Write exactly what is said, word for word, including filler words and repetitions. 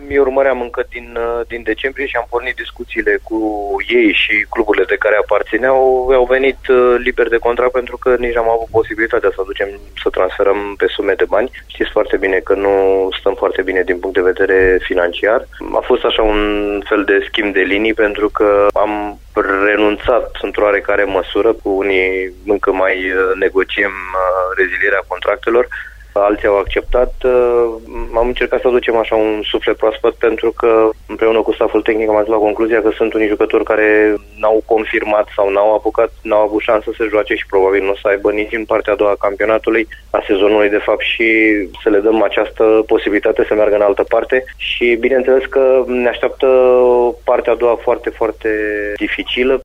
îi urmăream încă din, din decembrie și am pornit discuțiile cu ei și cluburile de care aparțineau. Au venit liberi de contract pentru că nici n-am avut posibilitatea să aducem, să transferăm pe sume de bani. Știți foarte bine că nu stăm foarte bine din punct de vedere financiar. A fost așa un fel de schimb de linii pentru că am renunțat într-o oarecare măsură, cu unii încă mai negociem rezilierea contractelor. Alții au acceptat. Am încercat să aducem așa un suflet proaspăt pentru că împreună cu staful tehnic am ajuns la concluzia că sunt unii jucători care n-au confirmat sau n-au apucat, n-au avut șansă să joace și probabil nu o să aibă nici în partea a doua a campionatului, a sezonului de fapt, și să le dăm această posibilitate să meargă în altă parte și bineînțeles că ne așteaptă partea a doua foarte, foarte dificilă.